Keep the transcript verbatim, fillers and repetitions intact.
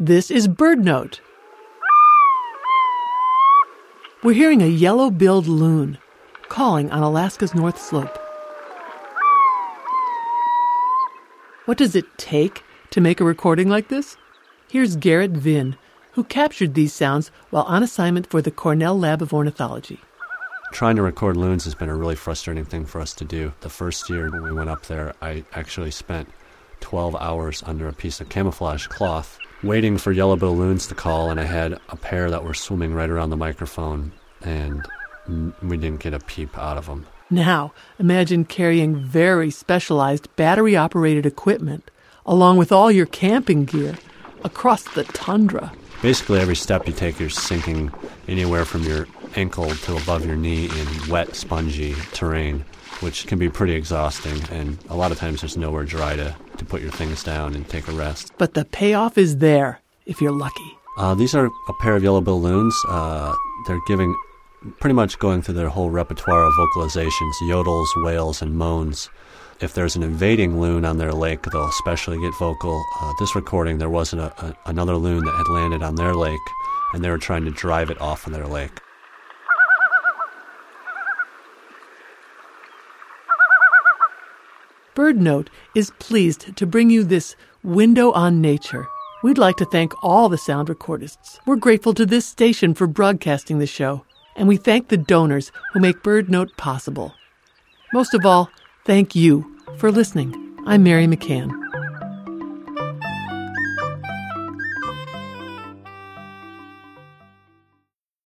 This is BirdNote. We're hearing a yellow-billed loon calling on Alaska's North Slope. What does it take to make a recording like this? Here's Garrett Vinn, who captured these sounds while on assignment for the Cornell Lab of Ornithology. Trying to record loons has been a really frustrating thing for us to do. The first year when we went up there, I actually spent twelve hours under a piece of camouflage cloth waiting for yellow-billed loons to call, and I had a pair that were swimming right around the microphone, and we didn't get a peep out of them. Now, imagine carrying very specialized battery-operated equipment, along with all your camping gear, across the tundra. Basically, every step you take, you're sinking anywhere from your ankle to above your knee in wet, spongy terrain, which can be pretty exhausting, and a lot of times there's nowhere dry to, to put your things down and take a rest. But the payoff is there, if you're lucky. Uh, these are a pair of yellow-billed loons. Uh, they're giving, pretty much going through their whole repertoire of vocalizations, yodels, wails, and moans. If there's an invading loon on their lake, they'll especially get vocal. Uh, this recording, there wasn't a, a, another loon that had landed on their lake, and they were trying to drive it off of their lake. BirdNote is pleased to bring you this window on nature. We'd like to thank all the sound recordists. We're grateful to this station for broadcasting the show, and we thank the donors who make BirdNote possible. Most of all, thank you for listening. I'm Mary McCann.